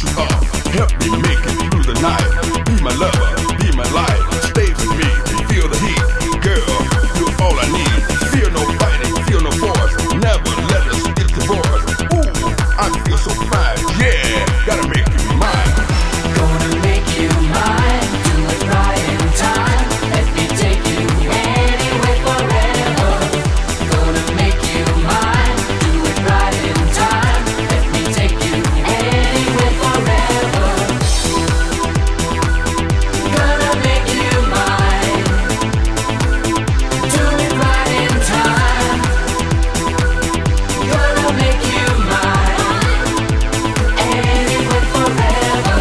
you up, help me make it through the night. Be my lover, be my life, stay with me, feel the heat. Girl, you're all I need. Feel no fighting, feel no force. Never let us get divorced. Ooh, I feel so fine, yeah, gotta make you mine. Gonna make you mine, do it right in time. Let me take you anywhere forever. Gonna make you mine, do it right in time. Let me take you anywhere forever. Gonna make you mine, do it right in time. Gonna make you mine, anywhere forever.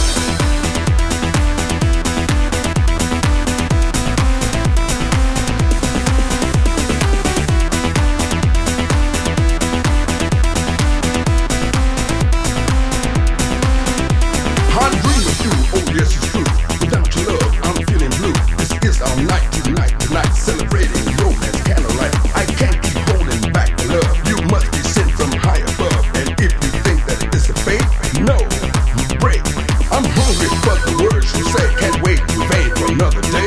I dream of you, oh yes it's true. Without your love, I'm feeling blue. This is our night tonight, celebrating romance, candlelight. I can't keep holding back the love. You must be sent from high above. And if you think that it's a fate, no, you break. I'm hungry for the words you say. Can't wait in vain for another day.